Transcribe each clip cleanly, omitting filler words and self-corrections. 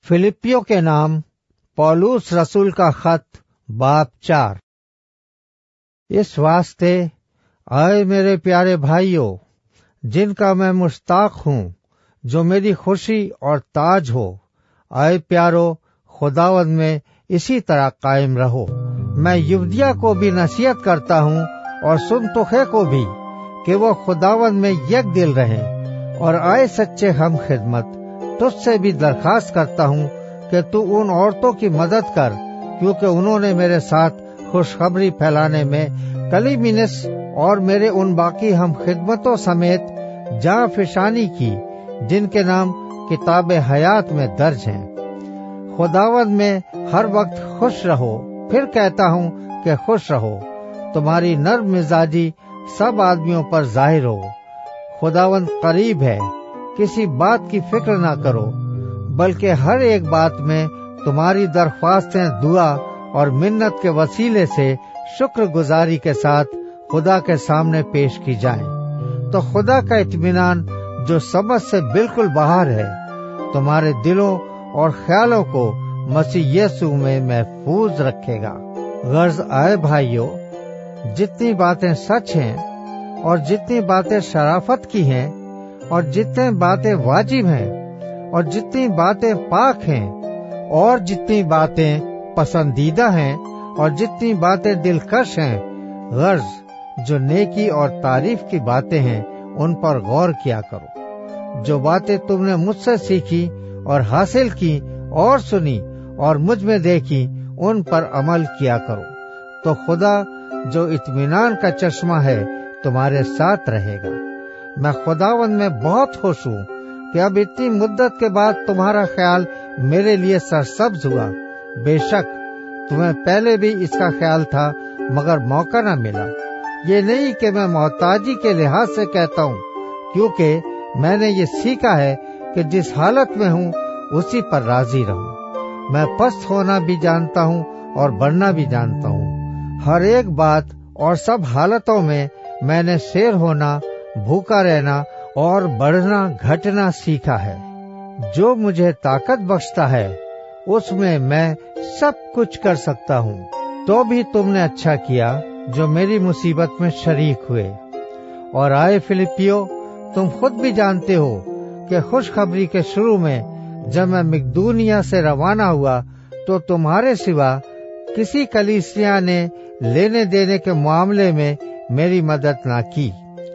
फिलिपियों के नाम पौलुस रसूल का खत बाब 4। इस वास्ते आए मेरे प्यारे भाइयों, जिनका मैं मुश्ताक हूँ, जो मेरी खुशी और ताज हो, आए प्यारो, खुदावंद में इसी तरह कायम रहो। मैं युवदिया को भी नसीहत करता हूँ और सुनतुखे को भी कि वो खुदावंद में एक दिल रहें। और आए सच्चे हम खिदमत, तुझसे भी दरखास्त करता हूँ कि तू उन औरतों की मदद कर, क्योंकि उन्होंने मेरे साथ खुशखबरी फैलाने में कलीमिनस और मेरे उन बाकी हम खिदमतों समेत जाँ फिशानी की, जिनके नाम किताब हयात में दर्ज हैं। खुदावंद में हर वक्त खुश रहो। फिर कहता हूँ कि खुश रहो। तुम्हारी नर्म मिजाजी सब आदमियों पर जाहिर हो। खुदावंद करीब है। किसी बात की फिक्र ना करो, बल्कि हर एक बात में तुम्हारी दरख्वास्तें दुआ और मिन्नत के वसीले से शुक्रगुजारी के साथ खुदा के सामने पेश की जाएं। तो खुदा का इत्मीनान, जो समझ से बिल्कुल बाहर है, तुम्हारे दिलों और ख्यालों को मसीह यीशु में महफूज रखेगा। गर्ज आए भाइयों, जितनी बातें सच हैं और जितनी बातें शराफत की हैं और जितनी बातें वाजिब हैं और जितनी बातें पाक हैं और जितनी बातें पसंदीदा हैं और जितनी बातें दिलकश हैं, गर्ज जो नेकी और तारीफ की बातें हैं, उन पर गौर किया करो। जो बातें तुमने मुझसे सीखी और हासिल की और सुनी और मुझ में देखी, उन पर अमल किया करो, तो खुदा जो इत्मीनान का चश्मा है तुम्हारे साथ रहेगा। मैं खुदावंद में बहुत खुश हूँ कि अब इतनी मुद्दत के बाद तुम्हारा ख्याल मेरे लिए सरसब्ज हुआ। बेशक तुम्हें पहले भी इसका ख्याल था, मगर मौका न मिला। ये नहीं कि मैं मोहताजी के लिहाज से कहता हूँ, क्योंकि मैंने ये सीखा है कि जिस हालत में हूँ उसी पर राजी रहूं। मैं पस्त होना भी जानता हूँ और बढ़ना भी जानता हूँ। हर एक बात और सब हालतों में मैंने शेर होना, भूखा रहना और बढ़ना घटना सीखा है। जो मुझे ताकत बख्शता है, उसमें मैं सब कुछ कर सकता हूँ। तो भी तुमने अच्छा किया जो मेरी मुसीबत में शरीक हुए। और आए फिलिपियो, तुम खुद भी जानते हो कि खुशखबरी के शुरू में जब मैं मकदूनिया से रवाना हुआ, तो तुम्हारे सिवा किसी कलीसिया ने लेने देने के मामले में मेरी मदद ना की।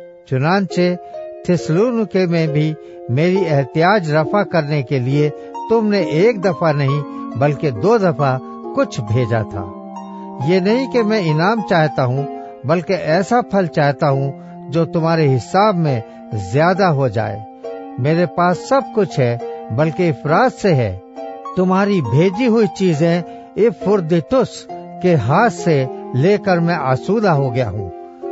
चुनांचे थिस्सलुनीके में भी मेरी एहतियाज रफा करने के लिए तुमने एक दफा नहीं बल्कि 2 दफा कुछ भेजा था। ये नहीं कि मैं इनाम चाहता हूँ, बल्कि ऐसा फल चाहता हूँ जो तुम्हारे हिसाब में ज्यादा हो जाए। मेरे पास सब कुछ है, बल्कि इफरात से है। तुम्हारी भेजी हुई चीजें इपफ्रोदीतुस के हाथ से लेकर मैं आसूदा हो गया हूँ।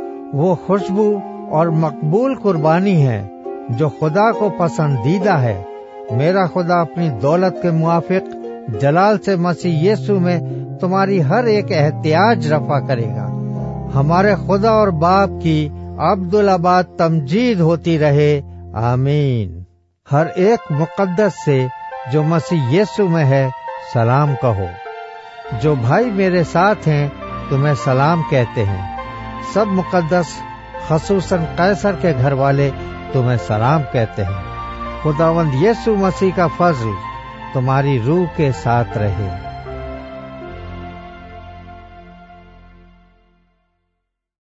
वो खुशबू और मकबूल कुर्बानी है जो खुदा को पसंदीदा है। मेरा खुदा अपनी दौलत के मुआफिक जलाल से मसीह यीशु में तुम्हारी हर एक एहतियाज रफा करेगा। हमारे खुदा और बाप की अब्दुल-आबाद तमजीद होती रहे। आमीन। हर एक मुकद्दस से जो मसीह यीशु में है सलाम कहो। जो भाई मेरे साथ हैं तुम्हें सलाम कहते हैं। सब मुकद्दस, खसूसन कैसर के घर वाले तुम्हें सलाम कहते हैं। खुदावंद यीशु मसीह का फजल तुम्हारी रूह के साथ रहे।